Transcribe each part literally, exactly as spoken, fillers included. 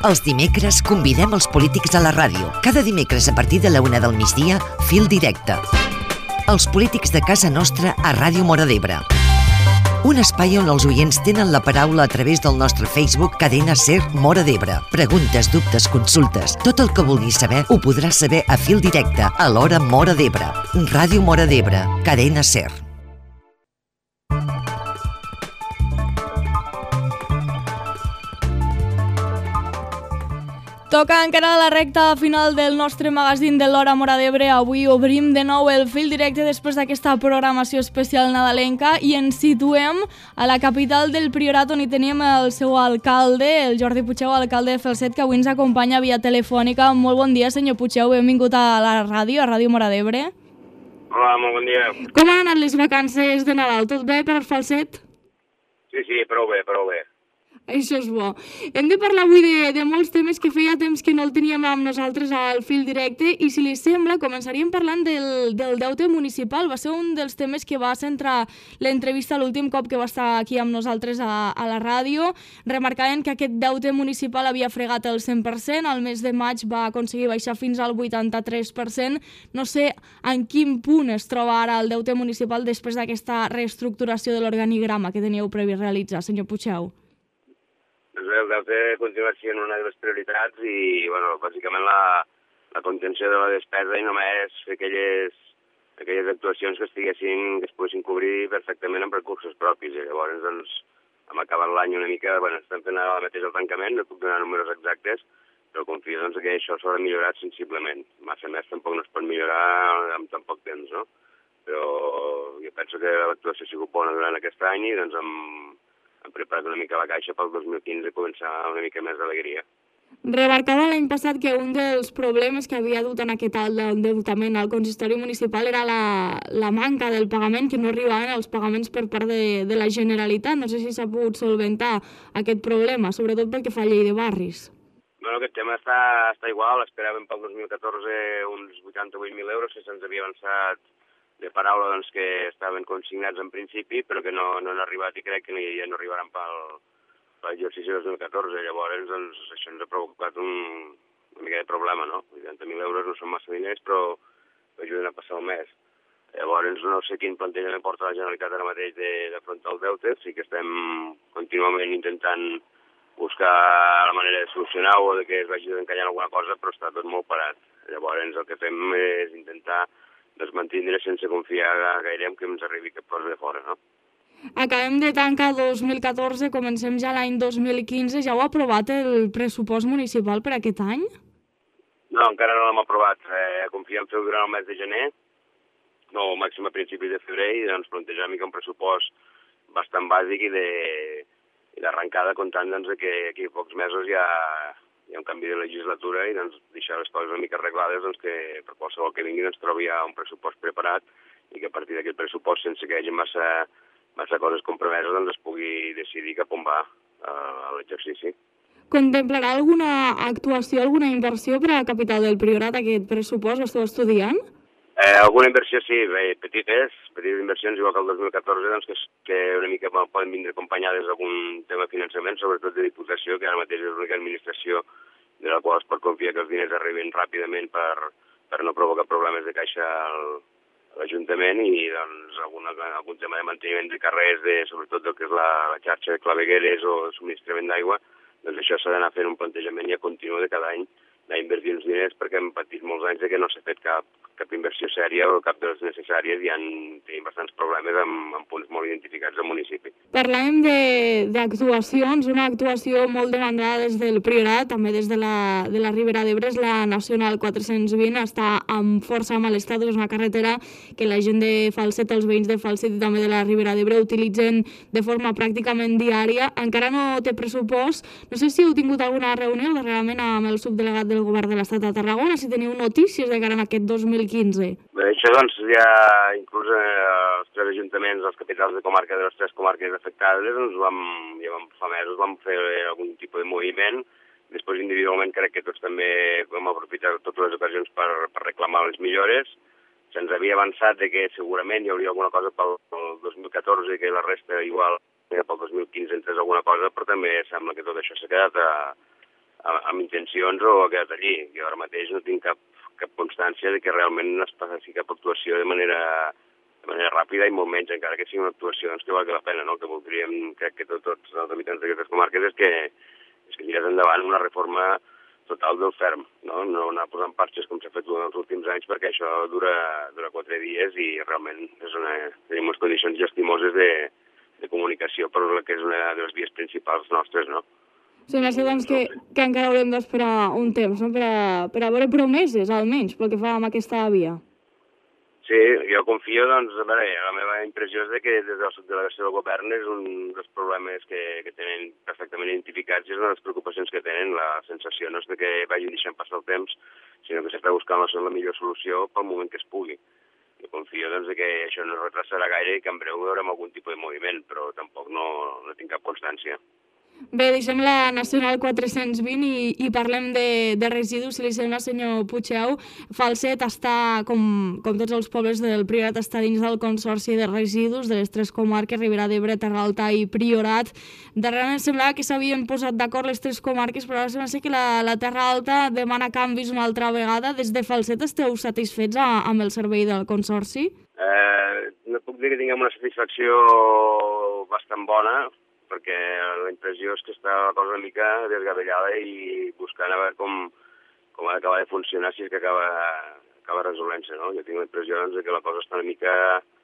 Els dimecres convidem els polítics a la ràdio. Cada dimecres a partir de la una del migdia, Fil Directe. Els polítics de casa nostra a Ràdio Móra d'Ebre. Un espai on els oients tenen la paraula a través del nostre Facebook Cadena Ser Móra d'Ebre. Preguntes, dubtes, consultes, tot el que vulguis saber ho podràs saber a Fil Directe a l'hora Móra d'Ebre. Ràdio Móra d'Ebre, Cadena Ser. Toca encara la recta final del nostre magazín de l'Hora Móra d'Ebre. Avui obrim de nou el fil directe després d'aquesta programació especial nadalenca i ens situem a la capital del Priorat, on hi tenim el seu alcalde, el Jordi Pucheu, alcalde de Falset, que avui ens acompanya via telefònica. Molt bon dia, senyor Pucheu, benvingut a la ràdio, a Ràdio Móra d'Ebre. Hola, molt bon dia. Com han anat les vacances de Nadal? Tot bé per Falset? Sí, sí, prou bé, prou bé. Això és bo. Hem de parlar avui de, de molts temes que feia temps que no el teníem amb nosaltres al fil directe i si li sembla començaríem parlant del, del deute municipal. Va ser un dels temes que va centrar l'entrevista l'últim cop que va estar aquí amb nosaltres a, a la ràdio. Remarcaven que aquest deute municipal havia fregat el cent per cent, al mes de maig va aconseguir baixar fins al vuitanta-tres per cent. No sé en quin punt es troba ara el deute municipal després d'aquesta reestructuració de l'organigrama que teníeu previst realitzar, senyor Pucheu. El deute continua sent una de les prioritats i, bueno, bàsicament la, la contenció de la despesa i només fer aquelles, aquelles actuacions que estiguessin, que es poguessin cobrir perfectament amb recursos propis. I llavors, doncs, hem acabat l'any una mica, bueno, estem fent ara mateix el tancament, no puc donar números exactes, però confio, doncs, que això s'haurà millorat sensiblement. Massa més tampoc no es pot millorar en tan poc temps, no? Però jo penso que l'actuació ha sigut bona durant aquest any i, doncs, amb hem preparat una mica la caixa pel dos mil quinze i començar una mica més d'alegria. Remarcava l'any passat que un dels problemes que havia dut en aquest alt endeutament al consistori municipal era la, la manca del pagament, que no arribaven els pagaments per part de, de la Generalitat. No sé si s'ha pogut solventar aquest problema, sobretot pel que fa a llei de barris. Bueno, aquest tema està, està igual. Esperàvem pel dos mil catorze uns vuitanta-vuit mil euros que se'ns havia avançat de paraula, doncs, que estaven consignats en principi, però que no, no han arribat i crec que ja no arribaran pel, per l'exercici dos mil catorze. Llavors, doncs, això ens ha provocat un, una mica de problema, no? vuitanta mil euros no són massa diners, però ajuden a passar el mes. Llavors, no sé quin plantejament porta la Generalitat ara mateix d'afrontar el deute. Sí que estem contínuament intentant buscar la manera de solucionar-ho o de que es vagi encallant alguna cosa, però està tot molt parat. Llavors, el que fem és intentar desmantindre sense confiar gaire en que ens arribi cap cosa de fora, no? Acabem de tancar dos mil catorze, comencem ja l'any dos mil quinze. Ja heu aprovat el pressupost municipal per aquest any? No, encara no l'hem aprovat. Eh, confiem fer-ho durant el mes de gener, no, màxim a principis de febrer, i doncs plantejar una mica un pressupost bastant bàsic i d'arrencada, comptant doncs, que aquí a pocs mesos ja hi ha un canvi de legislatura i doncs, deixar les coses una mica arreglades, doncs, que per qualsevol que vingui doncs, trobi ja un pressupost preparat i que a partir d'aquest pressupost, sense que hi hagi massa, massa coses compromeses, doncs, es pugui decidir cap on va a l'exercici. Contemplarà alguna actuació, alguna inversió per a la capital del Priorat, aquest pressupost? Ho esteu estudiant? Eh, alguna inversió sí, bé, petites, petites inversions, igual que el dos mil catorze, doncs, que, que una mica poden vindre acompanyades d'algun tema de finançament, sobretot de Diputació, que ara mateix és l'única administració de la qual es pot confiar que els diners arribin ràpidament per, per no provocar problemes de caixa al, a l'Ajuntament i doncs, alguna, algun tema de manteniment de carrers, de, sobretot del que és la, la xarxa de clavegueres o subministrament d'aigua, doncs això s'ha d'anar fent un plantejament ja continu de cada any, anar invertint uns diners perquè hem patit molts anys de que no s'ha fet cap, cap inversió sèria o cap de les necessàries i han tenim bastants problemes amb, amb punts molt identificats del municipi. Parlàvem d'actuacions, una actuació molt demandada des del Priorat, també des de la, de la Ribera d'Ebre, és la Nacional quatre-cents vint, està amb força mal estat, és una carretera que la gent de Falset, els veïns de Falset i també de la Ribera d'Ebre utilitzen de forma pràcticament diària. Encara no té pressupost. No sé si heu tingut alguna reunió darrerament amb el subdelegat del govern de l'Estat de Tarragona, si teniu notícies de cara a aquest dos mil quinze. Bé, això doncs ja inclús eh, els tres ajuntaments, els capitals de comarca de les tres comarques afectades, doncs vam, ja vam, fa mesos vam fer algun tipus de moviment. Després individualment crec que tots també vam aprofitar totes les ocasions per, per reclamar les millores. Se'ns havia avançat de que segurament hi hauria alguna cosa pel, pel dos mil catorze i que la resta igual pel dos mil quinze entrés alguna cosa, però també sembla que tot això s'ha quedat a, amb intencions o ha quedat allí. Jo ara mateix no tinc cap, cap constància de que realment es passi cap actuació de manera, de manera ràpida i molt menys, encara que sigui una actuació doncs, que valgui la pena, no? Que voldríem, crec que tot, tots els habitants d'aquestes comarques és que, és que tirés endavant una reforma total del ferm, no? No anar posant parxes com s'ha fet durant els últims anys, perquè això dura, dura quatre dies i realment és una, tenim unes condicions llastimoses de, de comunicació per la que és una de les vies principals nostres, no? Sembla ser doncs, que, que encara haurem d'esperar un temps, no? per, a, per a veure promeses, almenys, pel que fa amb aquesta via. Sí, jo confio, doncs, a veure, la meva impressió és de que des de la subdelegació del govern és un dels problemes que, que tenen perfectament identificats i és una de les preocupacions que tenen. La sensació no és de que vagin deixant passar el temps, sinó que s'està buscant la, la millor solució pel moment que es pugui. Jo confio, doncs, de que això no es retrasarà gaire i que en breu veurem algun tipus de moviment, però tampoc no, no tinc cap constància. Bé, deixem la Nacional quatre-cents vint i, i parlem de, de residus, si li sembla, senyor Puigeu. Falset està, com, com tots els pobles del Priorat, està dins del Consorci de Residus de les tres comarques, Ribera d'Ebre, Terra Alta i Priorat. Darrerament semblava que s'havien posat d'acord les tres comarques, però ara sembla ser que la, la Terra Alta demana canvis una altra vegada. Des de Falset esteu satisfets a, amb el servei del Consorci? Eh, no puc dir que tinguem una satisfacció bastant bona, perquè la impressió és que està la cosa una mica desgavellada i buscant a veure com, com ha d'acabar de funcionar si és que acaba, acaba resolent-se, no? Jo tinc la impressió doncs, que la cosa està una mica,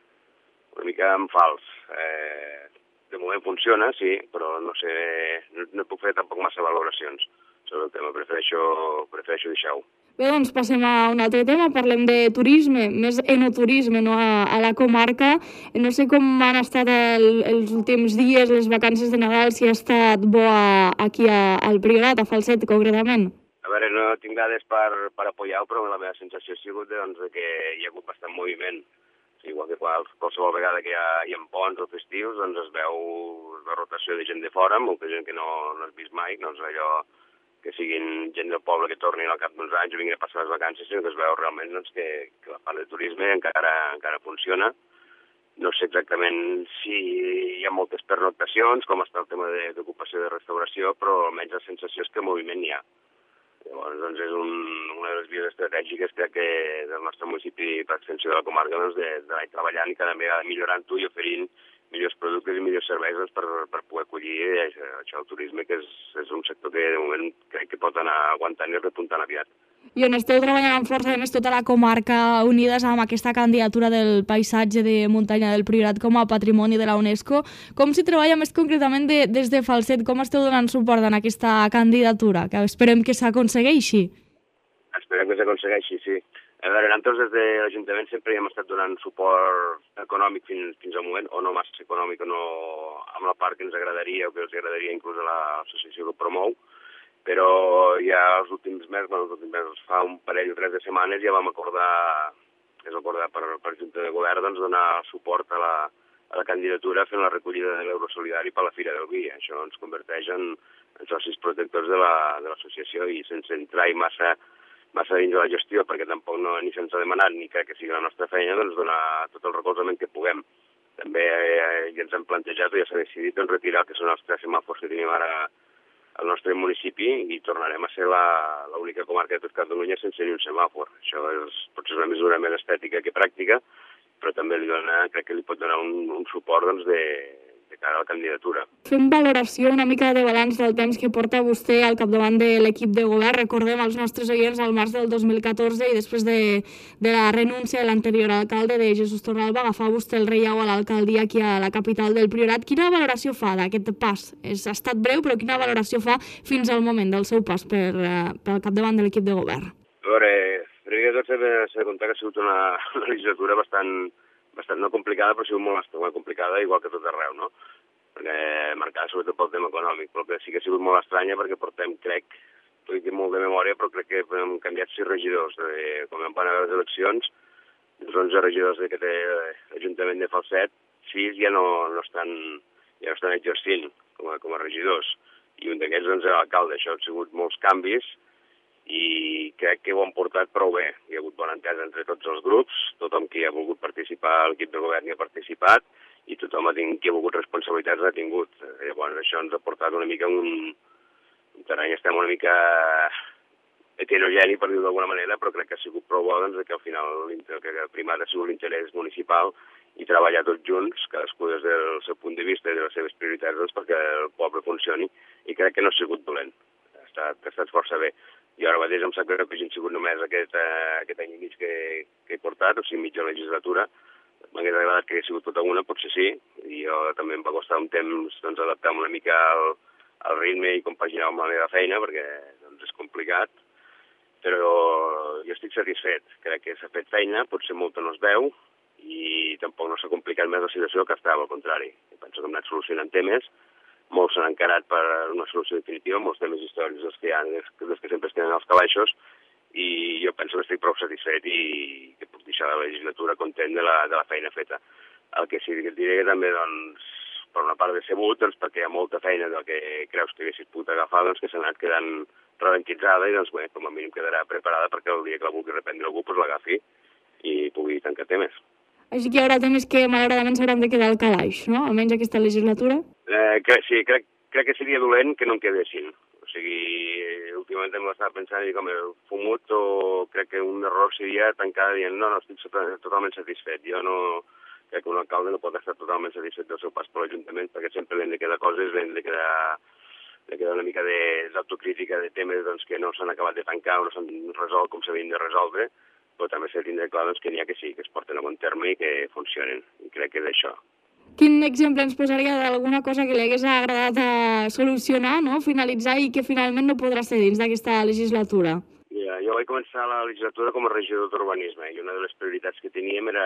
una mica en fals. Eh, de moment funciona, sí, però no sé, no, no puc fer tampoc massa valoracions sobre el tema, prefereixo, prefereixo deixar-ho. Bé, doncs passem a un altre tema, parlem de turisme, més enoturisme, no? a, a la comarca. No sé com han estat el, els últims dies, les vacances de Nadal, si ha estat bo a, aquí a, al Priorat, a Falset, concretament. A veure, no tinc dades per, per apoyar-ho, però la meva sensació ha sigut doncs, que hi ha hagut bastant moviment. Igual que qualsevol vegada que hi ha, hi ha ponts o festius, doncs es veu la rotació de gent de fora, molta gent que no, no has vist mai, doncs allò que siguin gent del poble que tornin al cap d'uns anys o vinguin a passar les vacances, sinó que es veu realment doncs, que, que la part de turisme encara, encara funciona. No sé exactament si hi ha moltes pernoctacions, com està el tema d'ocupació de restauració, però almenys la sensació és que moviment hi ha. Llavors, doncs, és un, una de les vies estratègiques crec que del nostre municipi per extensió de la comarca doncs, d'anar treballant i cada vegada millorant-ho i oferint millors productes i millors serveis doncs, per, per poder acollir això, el turisme, que és, és un sector que de moment crec que pot anar aguantant i repuntant aviat. I on esteu treballant amb força, a més, tota la comarca unides amb aquesta candidatura del paisatge de muntanya del Priorat com a patrimoni de la UNESCO. Com s'hi treballa més concretament de, des de Falset? Com esteu donant suport en aquesta candidatura? Que esperem que s'aconsegueixi. Esperem que s'aconsegueixi, sí. A veure, nosaltres des de l'Ajuntament sempre hem estat donant suport econòmic fins, fins al moment, o no massa econòmic, o no amb la part que ens agradaria o que els agradaria inclús a l'associació que ho promou, però ja els últims mesos, bueno, els últims mesos, fa un parell o tres de setmanes ja vam acordar, és acordar per, per Junta de Govern, doncs donar suport a la, a la candidatura fent la recollida de l'euro solidari per la Fira del Vi. Això ens converteix en, en socis protectors de l'associació la, i sense entrar-hi massa massa dins de la gestió, perquè tampoc no, ni se'ns ha demanat ni crec que sigui la nostra feina, doncs donar tot el recolzament que puguem. També eh, ja ens hem plantejat, ja s'ha decidit doncs, retirar que són els tres semàfors que tenim ara al nostre municipi i tornarem a ser l'única comarca de tot Catalunya sense ni un semàfor. Això és, potser és una mesura més estètica que pràctica, però també li dona, crec que li pot donar un, un suport doncs, de, de cara a la candidatura. Fem valoració una mica de balanç del temps que porta vostè al capdavant de l'equip de govern. Recordem als nostres oients al març del dos mil catorze i després de, de la renúncia de l'anterior alcalde de Jesús Torralba, agafar vostè el reiau a l'alcaldia aquí a la capital del Priorat. Quina valoració fa d'aquest pas? És, ha estat breu, però quina valoració fa fins al moment del seu pas per, uh, per al capdavant de l'equip de govern? A veure, primer de tot s'ha de comptar que ha sigut una, una legislatura bastant, bastant no complicada, però ha sigut molt, molt complicada, igual que tot arreu, no? Perquè marcada sobretot pel tema econòmic, però que sí que ha sigut molt estranya perquè portem, crec, tot i que molt de memòria, però crec que hem canviat sis regidors. De, com vam anar a les eleccions, els onze regidors que té l'Ajuntament de Falset, sis ja no, no, estan, ja no estan exercint com a, com a regidors. I un d'aquests doncs, és l'alcalde. Això ha sigut molts canvis i crec que ho han portat prou bé. Hi ha hagut bona entesa entre tots els grups, tothom que hi ha volgut participar, l'equip de govern hi ha participat, i tothom ha tingut, qui ha volgut responsabilitats ha tingut. Llavors això ens ha portat una mica un, un terreny estem una mica heterogeni, per dir-ho d'alguna manera, però crec que ha sigut prou bo doncs, que al final el que ha primat ha sigut l'interès municipal i treballar tots junts, cadascú des del seu punt de vista i de les seves prioritats, doncs, perquè el poble funcioni, i crec que no ha sigut dolent. Ha estat, ha estat força bé. I ara mateix em sap greu que hagin sigut només aquest, eh, aquest any i mig que, que he portat, o sigui, mitja legislatura. M'hauria agradat que hagués sigut tota una, potser sí, i jo també em va costar un temps doncs, adaptar-me una mica al, al ritme i compaginar amb la meva feina, perquè doncs, és complicat, però jo estic satisfet. Crec que s'ha fet feina, potser molta no es veu, i tampoc no s'ha complicat més la situació que estava, al contrari. Penso que hem anat solucionant temes, molts s'han encarat per una solució definitiva, molts temes històrics dels que hi ha, dels que sempre es tenen als calaixos, i jo penso que estic prou satisfet i que puc deixar la legislatura content de la, de la feina feta. El que sí que et diré que també, doncs, per una part decebut, doncs, perquè hi ha molta feina del que creus que haguessis pogut agafar, doncs, que s'ha anat quedant ralentitzada i, doncs, bé, com a mínim quedarà preparada perquè el dia que la vulgui reprendre algú, doncs l'agafi i pugui tancar temes. Així que hi haurà temes que malauradament s'hauran de quedar al calaix, no? Almenys aquesta legislatura. Eh, crec, sí, crec, crec que seria dolent que no en quedessin. O sigui, últimament em l'estava pensant i com he fumut, o crec que un error seria tancar dient no, no, estic totalment satisfet. Jo no, crec que un alcalde no pot estar totalment satisfet del seu pas per l'Ajuntament perquè sempre li han de quedar coses, li han de quedar, li quedar una mica d'autocrítica de temes doncs, que no s'han acabat de tancar o no s'han resolt com s'havien de resoldre, però també s'ha de tindre clar doncs, que n'hi ha que sí, que es porten a bon terme i que funcionen, i crec que és això. Quin exemple ens posaria d'alguna cosa que li hagués agradat a solucionar, no? Finalitzar i que finalment no podrà ser dins d'aquesta legislatura? Ja, jo vaig començar la legislatura com a regidor d'urbanisme i una de les prioritats que teníem era,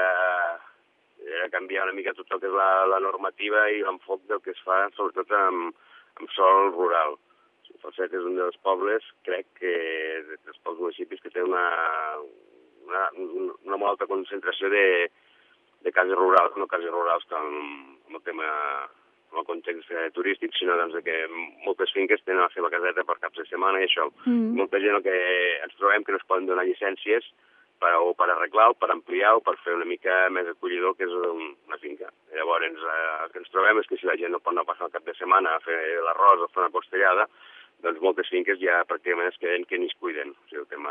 era canviar una mica tot el que és la, la normativa i l'enfoc del que es fa, sobretot amb, amb sol rural. Falset és un dels pobles, crec que dels pocs municipis que té una, una, una molt alta concentració de, de cases rurals, no cases rurals com, com el tema, com el context turístic, sinó doncs, que moltes finques tenen la seva caseta per caps de setmana i això. Mm. Molta gent el que ens trobem que no es poden donar llicències per, o per arreglar o per ampliar o per fer una mica més acollidor que és una finca. I llavors eh, el que ens trobem és que si la gent no pot anar a passar el cap de setmana a fer l'arròs o fer una costellada, doncs moltes finques ja pràcticament es queden que ni es cuiden. O sigui, el tema,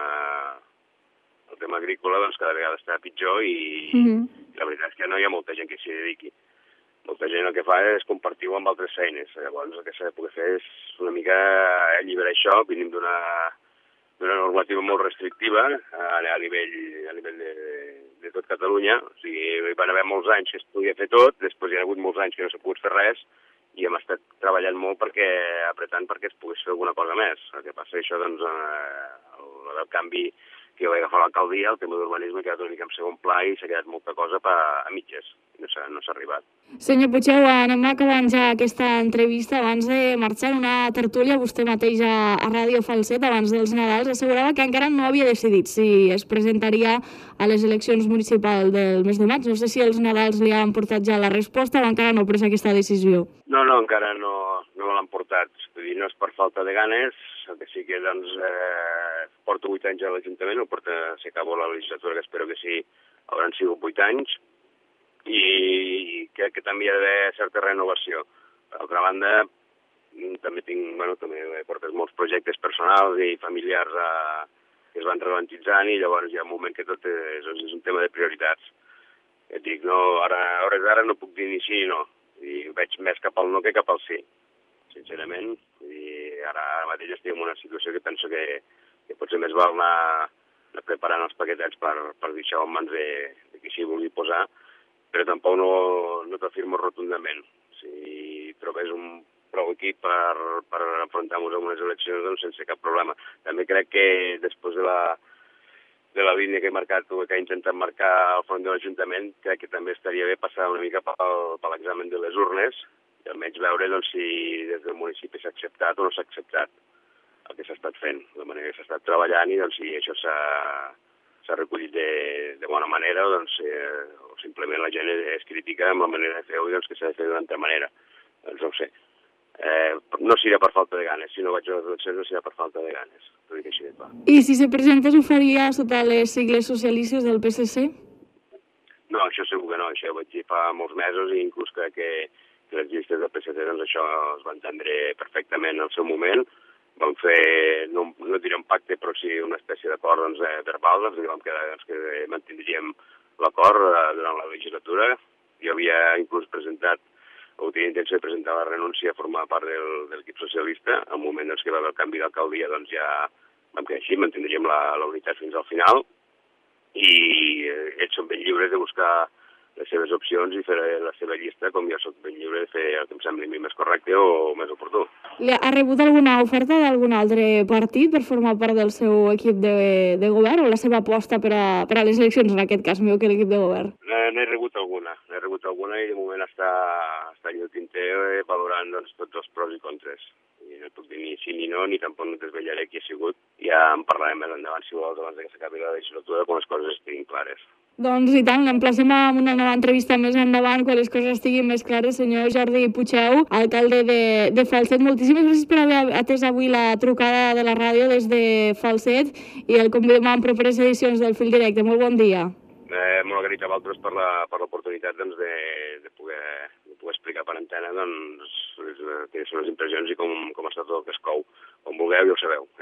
el tema agrícola doncs, cada vegada està pitjor i, mm-hmm. i la veritat és que no hi ha molta gent que s'hi dediqui. Molta gent el que fa és compartir-ho amb altres feines. Llavors el que s'ha de poder fer és una mica alliberar això, venim d'una d'una normativa molt restrictiva a, a nivell, a nivell de, de tot Catalunya. O sigui, hi van haver molts anys que es podia fer tot, després hi ha hagut molts anys que no s'ha pogut fer res, i hem estat treballant molt perquè, apretant perquè es pogués fer alguna cosa més. El que passa és això, doncs, eh, el, el canvi que vaig agafar l'alcaldia, el tema d'urbanisme ha quedat una mica en segon pla i s'ha quedat molta cosa pa, a mitges. No s'ha no arribat. Senyor Puigeu, anem acabant ja aquesta entrevista. Abans de marxar en una tertúlia, vostè mateix a, a Ràdio Falset, abans dels Nadals, assegurava que encara no havia decidit si es presentaria a les eleccions municipals del mes de maig. No sé si els Nadals li han portat ja la resposta o encara no ha pres aquesta decisió. No, no, encara no, no me l'han portat. Vull dir, no és per falta de ganes, el que sí que, doncs, eh, porto vuit anys a l'Ajuntament, no porta, si acabo la legislatura, que espero que sí, hauran sigut vuit anys, i crec que també hi ha d'haver certa renovació. Per altra banda, també tinc, bueno, també portes molts projectes personals i familiars a, que es van ralentitzant i llavors hi ha un moment que tot és, és un tema de prioritats. Et dic, no, ara, a hores d'ara no puc dir ni sí ni no, i veig més cap al no que cap al sí, sincerament. I ara, ara mateix estic en una situació que penso que, que potser més val anar, anar preparant els paquetets per, per deixar en mans de, de qui s'hi vulgui posar, però tampoc no, no t'afirmo rotundament. Si trobés un prou equip per, per enfrontar-nos a unes eleccions, doncs sense cap problema. També crec que després de la, de la línia que he marcat o que he intentat marcar al front de l'Ajuntament, crec que també estaria bé passar una mica pel, per l'examen de les urnes i almenys veure doncs, si des del municipi s'ha acceptat o no s'ha acceptat el que s'ha estat fent, la manera que s'ha estat treballant i doncs, si això s'ha s'ha recollit de, de bona manera o, doncs, eh, o simplement la gent és crítica amb la manera de fer-ho i doncs, que s'ha de fer d'una altra manera. Doncs no ho sé. Eh, no serà per falta de ganes. Si no vaig a les eleccions no serà per falta de ganes. T'ho dic així de clar. I si se presentés ho faria sota les sigles socialistes del P S C? No, això segur que no. Això ho vaig dir fa molts mesos i inclús crec que, que les llistes del P S C doncs, això es va entendre perfectament al seu moment vam fer, no, no diré un pacte, però sí una espècie d'acord doncs, eh, verbal, doncs, que vam quedar doncs, que mantindríem l'acord eh, durant la legislatura. Jo havia inclús presentat, o tenia intenció de presentar la renúncia a formar part del, de l'equip socialista. Al moment doncs, que va haver el canvi d'alcaldia, doncs ja vam quedar així, mantindríem la, la unitat fins al final, i eh, ells són ben lliures de buscar les seves opcions i fer la seva llista, com jo soc ben lliure de fer el que em sembli a mi més correcte o més oportú. Ha rebut alguna oferta d'algun altre partit per formar part del seu equip de, de govern o la seva aposta per a, per a les eleccions, en aquest cas meu, que l'equip de govern? N'he rebut alguna, n'he rebut alguna i de moment està, està en el tinter valorant doncs, tots els pros i contres. I no puc dir ni sí ni no, ni tampoc no desvetllaré qui ha sigut. Ja en parlarem més endavant, si vols, abans que s'acabi la legislatura, quan les coses estiguin clares. Doncs i tant, l'emplacem a una nova entrevista més endavant quan les coses estiguin més clares. Senyor Jordi Pucheu, alcalde de, de Falset, moltíssimes gràcies per haver atès avui la trucada de la ràdio des de Falset i el convidem en properes edicions del Fil Directe. Molt bon dia. Eh, molt agraït a vosaltres per l'oportunitat doncs, de, de, poder, de poder explicar per antena doncs, quines són les impressions i com, com està tot el que es cou. Com vulgueu, ja ho sabeu.